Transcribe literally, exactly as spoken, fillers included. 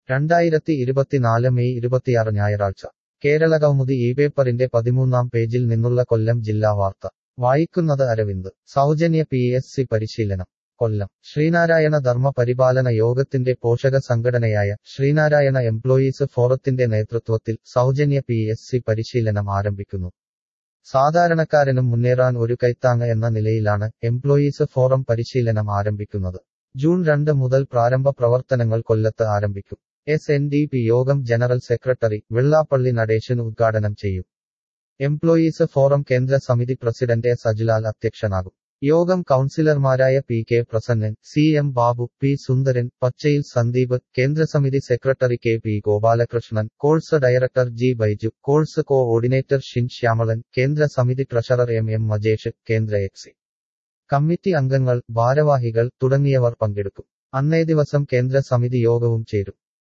രണ്ടായിരത്തി ഇരുപത്തിനാല് മെയ് ഇരുപത്തിയാറ് ഞായറാഴ്ച കേരള കൗമുദി ഈ പേപ്പറിന്റെ പതിമൂന്നാം പേജിൽ നിന്നുള്ള കൊല്ലം ജില്ലാ വാർത്ത വായിക്കുന്നത് അരവിന്ദ് സൗജന്യ പി എസ് സി പരിശീലനം കൊല്ലം ശ്രീനാരായണ ധർമ്മ പരിപാലന യോഗത്തിന്റെ പോഷക സംഘടനയായ ശ്രീനാരായണ എംപ്ലോയീസ് ഫോറത്തിന്റെ നേതൃത്വത്തിൽ സൗജന്യ പി എസ് സി പരിശീലനം ആരംഭിക്കുന്നു. സാധാരണക്കാരനും മുന്നേറാൻ ഒരു കൈത്താങ്ങ് എന്ന നിലയിലാണ് എംപ്ലോയീസ് ഫോറം പരിശീലനം ആരംഭിക്കുന്നത്. ജൂൺ രണ്ട് മുതൽ പ്രാരംഭ പ്രവർത്തനങ്ങൾ കൊല്ലത്ത് ആരംഭിക്കും. എസ് എൻ ഡി പി യോഗം ജനറൽ സെക്രട്ടറി വെള്ളാപ്പള്ളി നടേശൻ ഉദ്ഘാടനം ചെയ്യും. എംപ്ലോയീസ് ഫോറം കേന്ദ്ര സമിതി പ്രസിഡന്റ് എസ് അജ്ലാൽ അധ്യക്ഷനാകും. യോഗം കൗൺസിലർമാരായ P K Prasannan, C M Babu, P Sundaran, Pachayil Sandeep, കേന്ദ്രസമിതി secretary K P Gopalakrishnan, course director G Baiju, course coordinator Shin Shyamalan, കേന്ദ്ര സമിതി ട്രഷറർ എം എം മജേഷ്, കേന്ദ്ര എക്സി കമ്മിറ്റി അംഗങ്ങൾ, ഭാരവാഹികൾ തുടങ്ങിയവർ പങ്കെടുക്കും. അന്നേ ദിവസം കേന്ദ്ര സമിതി യോഗവും ചേരും.